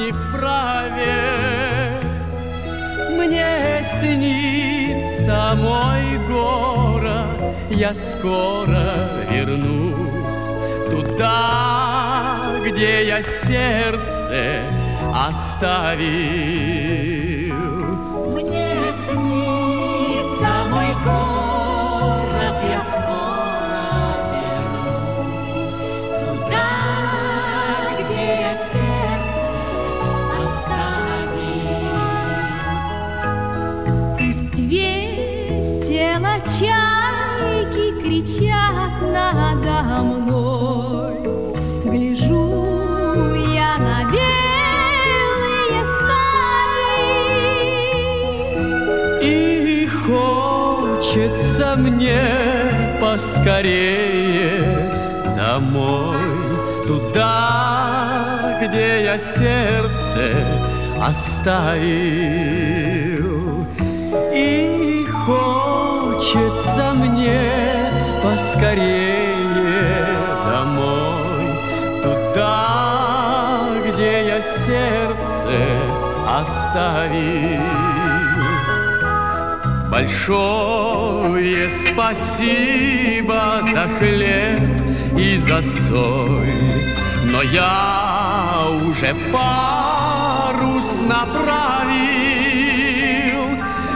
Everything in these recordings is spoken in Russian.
не вправе. Мне снится мой город, я скоро вернусь туда, где я сердце оставил. Мне снится мой город, я скоро вернусь туда, где я сердце оставил. Пусть весело чайки кричат надо мной, гляжу я на белые стаи, И хочется мне поскорее домой, туда, где я сердце оставил. И хочется мне поскорее домой, туда, где я сердце оставил. Большое спасибо за хлеб и за соль, но я уже парус направил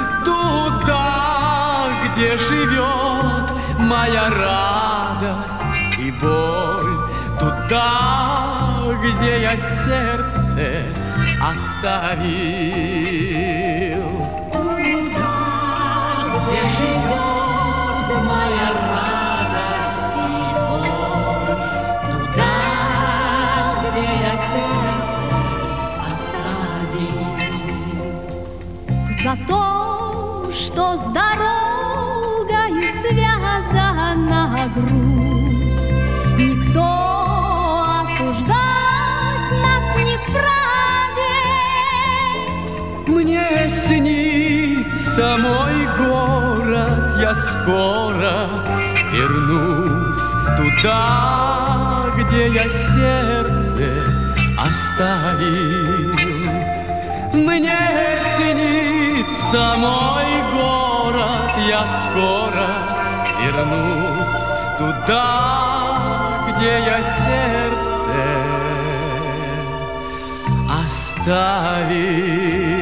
туда, где живет моя радость и боль, туда, где я сердце оставил. Где живет моя радость и боль, туда, где я сердце оставил. за то, что с дорогою связана грусть. Никто осуждать нас не вправе. Мне снится мой город, я скоро вернусь туда, где я сердце оставил. Мне снится мой город, я скоро вернусь туда, где я сердце оставил.